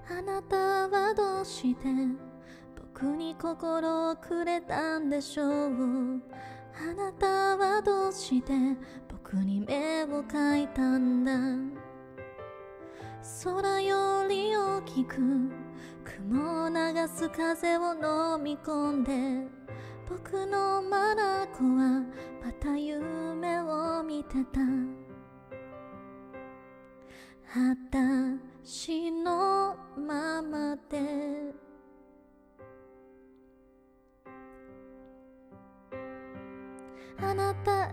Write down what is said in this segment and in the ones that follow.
あなたはどうして僕に心をくれたんでしょう。あなたはどうして僕に目を描いたんだ。空より大きく雲を流す風を飲み込んで、僕の眼はまた夢を見てた。私のままであなた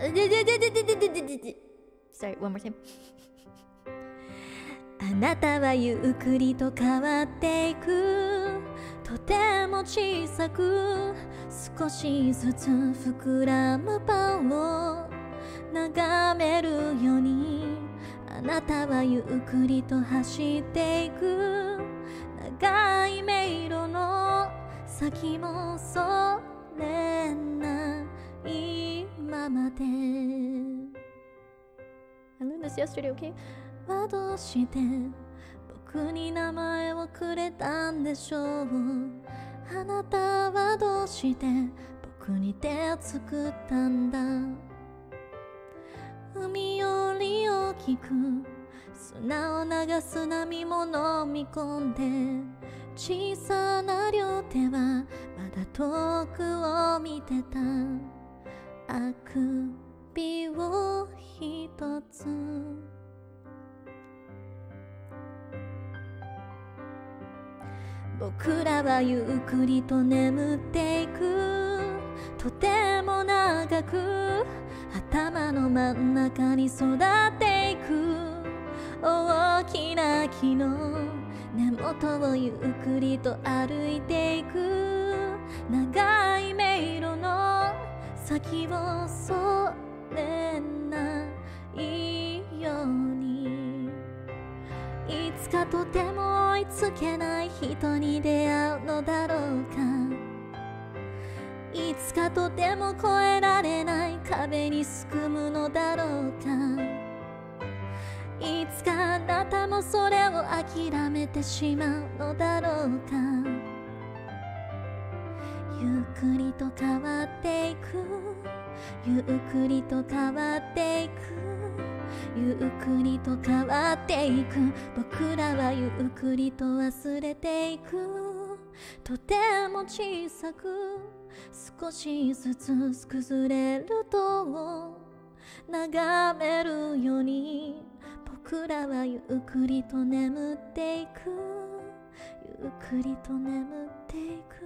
Sorry, one more time あなたはゆっくりと変わっていく。とても小さく少しずつ膨らむパンを眺めるように、あなたはゆっくりと走っていく。長い迷路の先もそれないままで I learned this yesterday, okay? はどうして僕に名前をくれたんでしょう。あなたはどうして僕に手を作ったんだ。海より大きく砂を流す波も飲み込んで、小さな両手はまだ遠くを見てた。あくびを一つ僕らはゆっくりと眠っていく。とても長く頭の真ん中に育っていく。大きな木の根元をゆっくりと歩いていく。長い迷路の先をそれないように、いつかとても追いつけない人に出会うのだろうか。いつかとても越えられない壁にすくむのだろうか。いつかあなたもそれを諦めてしまうのだろうか。ゆっくりと変わっていく。ゆっくりと変わっていく。ゆっくりと変わっていく。僕らはゆっくりと忘れていく。とても小さく少しずつ崩れると眺めるように、僕らはゆっくりと眠っていく。ゆっくりと眠っていく。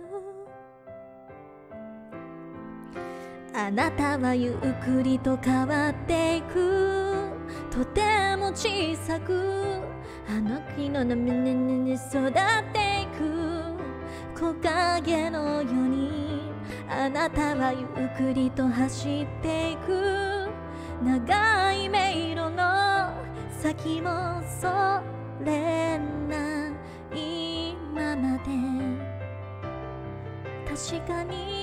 あなたはゆっくりと変わっていく。とても小さくあの木の波に育っていく。木陰のようにあなたはゆっくりと走っていく。長い迷路の先もそれないままで、確かに